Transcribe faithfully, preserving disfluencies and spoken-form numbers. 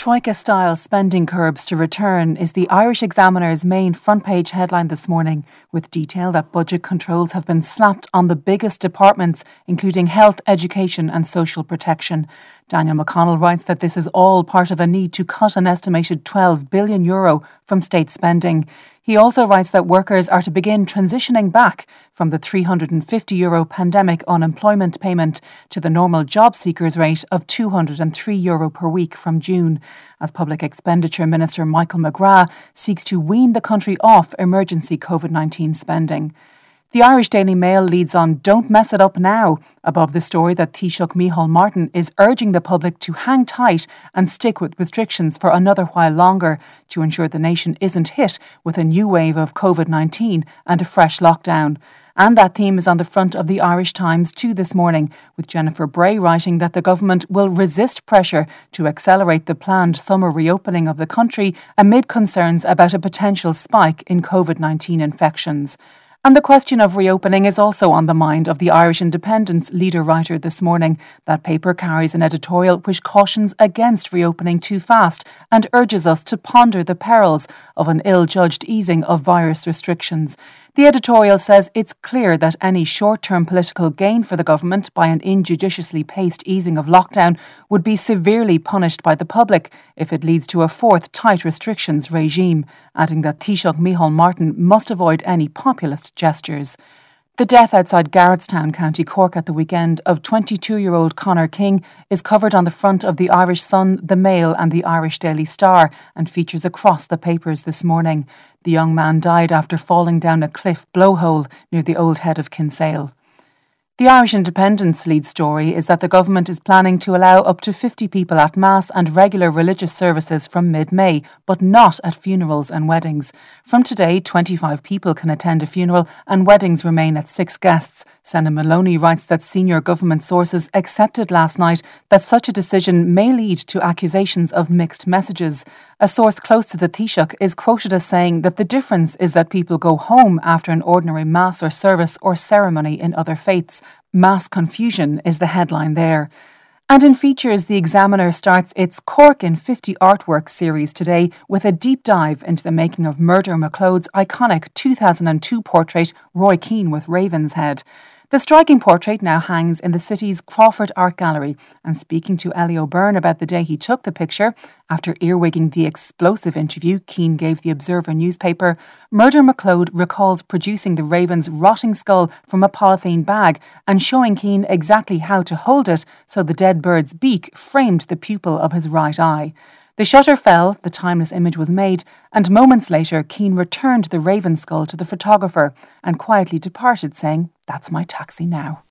Troika-style spending curbs to return is the Irish Examiner's main front-page headline this morning, with detail that budget controls have been slapped on the biggest departments, including health, education and social protection. Daniel McConnell writes that this is all part of a need to cut an estimated twelve billion euro from state spending. He also writes that workers are to begin transitioning back from the three hundred fifty euro pandemic unemployment payment to the normal job seekers rate of two hundred three euro per week from June, as Public Expenditure Minister Michael McGrath seeks to wean the country off emergency COVID nineteen spending. The Irish Daily Mail leads on "Don't mess it up now" above the story that Taoiseach Micheál Martin is urging the public to hang tight and stick with restrictions for another while longer to ensure the nation isn't hit with a new wave of COVID nineteen and a fresh lockdown. And that theme is on the front of the Irish Times too this morning, with Jennifer Bray writing that the government will resist pressure to accelerate the planned summer reopening of the country amid concerns about a potential spike in COVID nineteen infections. And the question of reopening is also on the mind of the Irish Independent's leader writer this morning. That paper carries an editorial which cautions against reopening too fast and urges us to ponder the perils of an ill-judged easing of virus restrictions. The editorial says it's clear that any short-term political gain for the government by an injudiciously paced easing of lockdown would be severely punished by the public if it leads to a fourth tight restrictions regime, adding that Taoiseach Micheál Martin must avoid any populist gestures. The death outside Garrettstown, County Cork at the weekend of twenty-two-year-old Conor King is covered on the front of the Irish Sun, the Mail and the Irish Daily Star and features across the papers this morning. The young man died after falling down a cliff blowhole near the old head of Kinsale. The Irish Independent's lead story is that the government is planning to allow up to fifty people at Mass and regular religious services from mid-May, but not at funerals and weddings. From today, twenty-five people can attend a funeral and weddings remain at six guests. Senan Maloney writes that senior government sources accepted last night that such a decision may lead to accusations of mixed messages. A source close to the Taoiseach is quoted as saying that the difference is that people go home after an ordinary mass or service or ceremony in other faiths. Mass confusion is the headline there. And in features, the Examiner starts its Cork in fifty artwork series today with a deep dive into the making of Murdo McLeod's iconic two thousand two portrait, Roy Keane with Raven's Head. The striking portrait now hangs in the city's Crawford Art Gallery, and speaking to Ellie O'Byrne about the day he took the picture, after earwigging the explosive interview Keane gave the Observer newspaper, Murdo McLeod recalls producing the raven's rotting skull from a polythene bag and showing Keane exactly how to hold it so the dead bird's beak framed the pupil of his right eye. The shutter fell, the timeless image was made, and moments later Keane returned the raven skull to the photographer and quietly departed saying, "That's my taxi now."